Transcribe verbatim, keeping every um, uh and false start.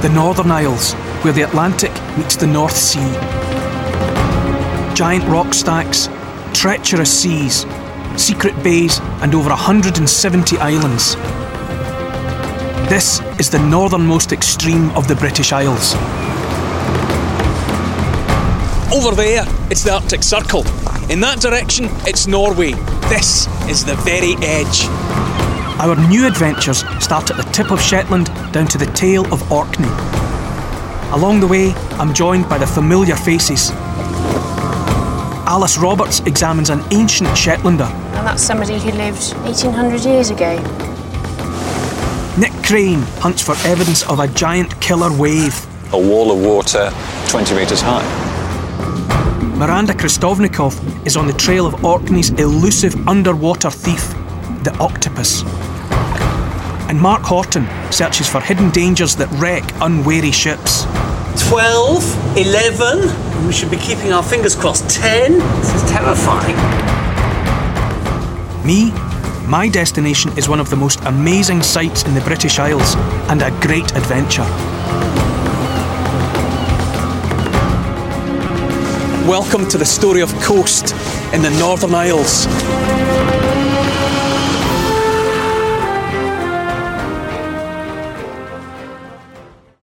the Northern Isles, where the Atlantic meets the North Sea. Giant rock stacks, treacherous seas, secret bays, and over one hundred seventy islands. This is the northernmost extreme of the British Isles. Over there, it's the Arctic Circle. In that direction, it's Norway. This is the very edge. Our new adventures start at the tip of Shetland down to the tail of Orkney. Along the way, I'm joined by the familiar faces. Alice Roberts examines an ancient Shetlander. And that's somebody who lived eighteen hundred years ago. Nick Crane hunts for evidence of a giant killer wave. A wall of water twenty metres high. Miranda Kristovnikov is on the trail of Orkney's elusive underwater thief, the octopus. And Mark Horton searches for hidden dangers that wreck unwary ships. twelve, eleven, we should be keeping our fingers crossed. ten, this is terrifying. Me, my destination is one of the most amazing sights in the British Isles and a great adventure. Welcome to the story of Coast in the Northern Isles.